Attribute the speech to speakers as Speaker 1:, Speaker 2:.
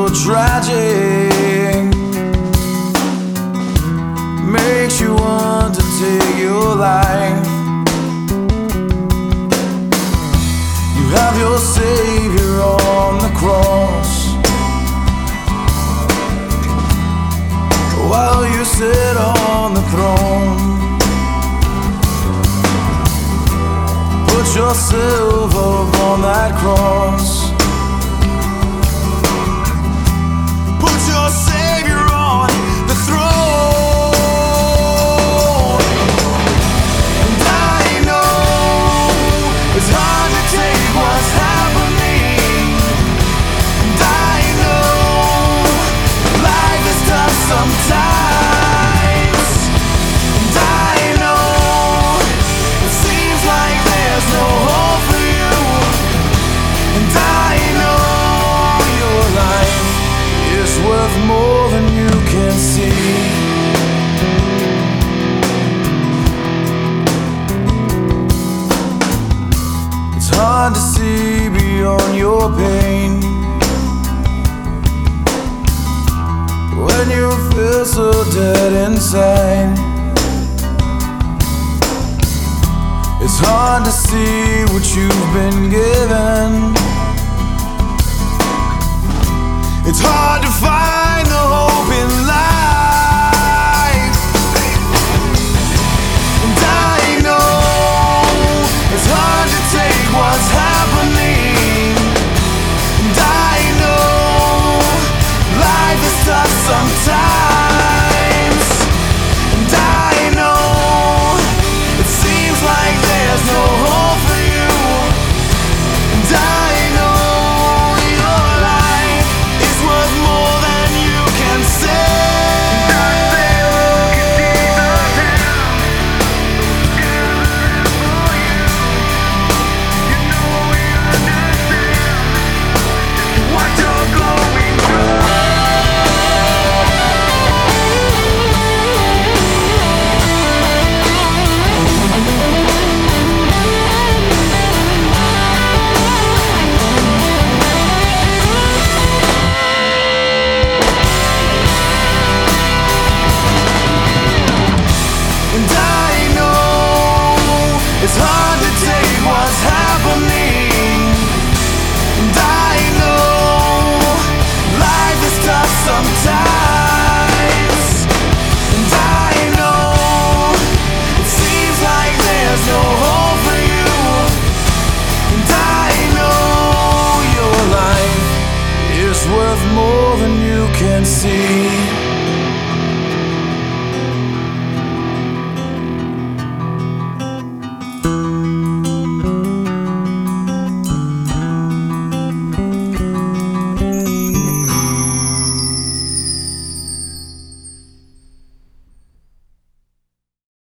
Speaker 1: so tragic, makes you want to take your life. You have your Savior on the cross, while you sit on the throne. Put yourself up on that cross. Put your Savior on the throne. And I know it's hard to take what's happening. And I know life is tough sometimes. And I know it seems like there's no hope for you. And I know your life is worth more than you can see. It's hard to see beyond your pain when you feel so dead inside. It's hard to see what you've been given. It's hard to find the hope in life. And I know it's hard to take what's happening. And I know life is tough sometimes. And I know it seems like there's no hope for you. And I know your life is worth more than you can say. What you're going through. And I know it's hard to take what's happening. And I know life is tough sometimes. And I know it seems like there's no hope for you. And I know your life is worth more than you can see.